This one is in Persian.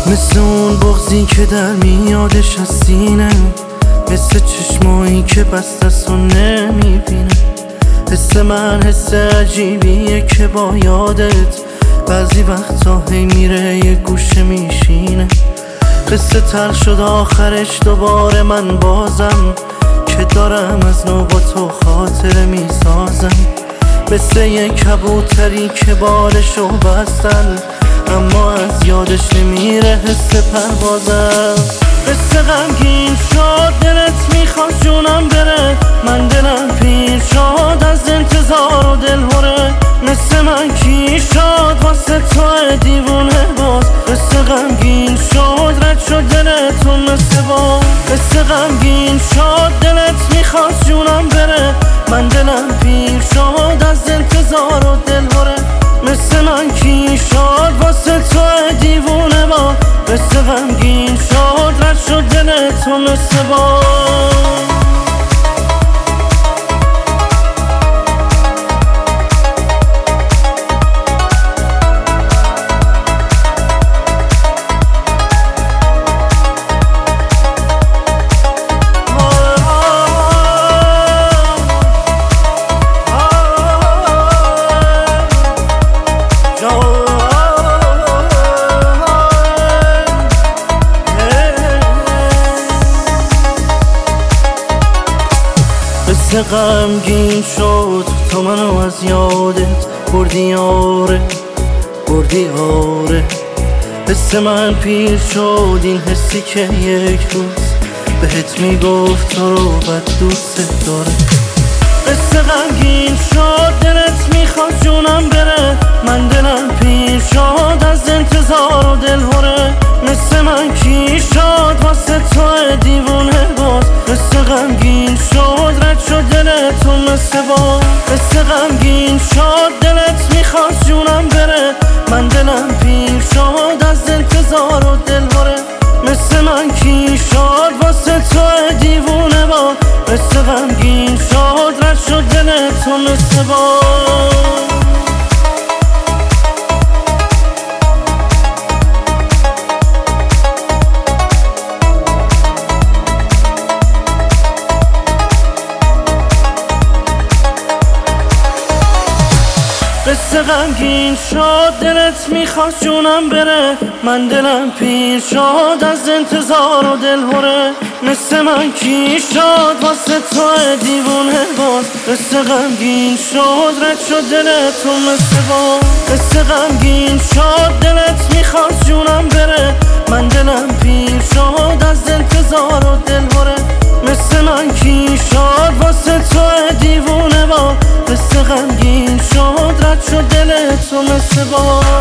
مثل اون بغضی که در میادش از سینه، مثل چشمایی که بستست و نمیبینه. حس من حس عجیبیه که با یادت بعضی وقتا هی میره یه گوشه میشینه. قصه تلخ شد آخرش دوباره من بازم، که دارم از نو با تو خاطره میسازم. مثل یه کبوتری که بالشو بستن، اما از یادش نمیره حس پروازم. قصه غمگین شد دلت میخواد جونم بره، من دلم پیر شد از انتظار و دلهوره. مثل من کی شد واسه تو دیوونه باز، قصه غمگین شد رد شد دلتون مثل باز. قصه غمگین شد دلت میخواد جونم بره، من دلم پیر شد از انتظار و دلهوره. مثل من کی شد واسه تو دیوونه با، قصه غمگین شد رد شد دلتون مثل باز. قصه غمگین شد تو منو از یادت بردی آره، بردی آره. حس من پیر شد این حسی که یک روز بهت میگفت تو رو بد دوست داره. قصه غمگین شد دلت میخواد جونم بره، من دلم پیر شد از انتظار و دلهوره. مثل من کی شد واسه تو دیوونه باز، قصه غمگین شد رد شد دلتون مثل باز. قصه غمگین شد دلت میخواد جونم بره، من دلم پیر شد از انتظار و دلهوره. مثل من کی شد واسه تو دیوونه باز، قصه غمگین شد رد شد دلتون مثل باز. قصه غمگین شد دلت میخواد جونم بره، من دلم پیر شد از انتظار و دلهوره. مثل من کی شد واسه تو دیوونه باز، قصه غمگین شد رد شد دلتون مثل باز. قصه غمگین شد دلت میخواد جونم بره، من دلم پیر شد از انتظار و دلهوره. مثل من کی شد واسه تو دیوونه باز، قصه غمگین شد رد شد دلتون مثل باز.